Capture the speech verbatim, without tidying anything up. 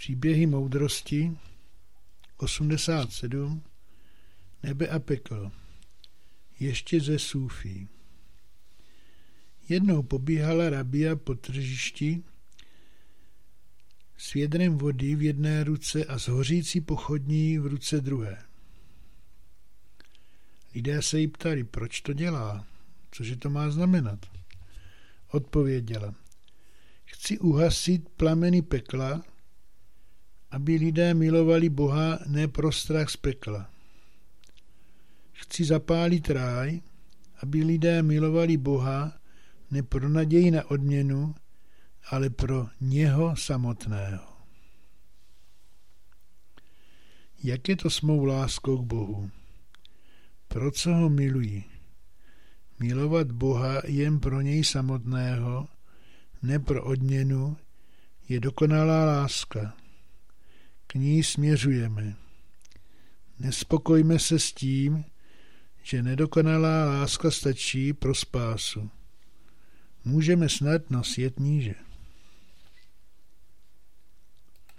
Příběhy moudrosti osmdesát sedm. Nebe a peklo. Ještě ze Súfí. Jednou pobíhala Rabia po tržišti s vědrem vody v jedné ruce a s hořící pochodní v ruce druhé. Lidé se jí ptali, proč to dělá, cože to má znamenat. Odpověděla, chci uhasit plameny pekla, aby lidé milovali Boha ne pro strach z pekla. Chci zapálit ráj, aby lidé milovali Boha ne pro naději na odměnu, ale pro něho samotného. Jak je to s mou láskou k Bohu? Pro co ho miluji? Milovat Boha jen pro něj samotného, ne pro odměnu, je dokonalá láska. K ní směřujeme. Nespokojme se s tím, že nedokonalá láska stačí pro spásu. Můžeme snad nosit níže.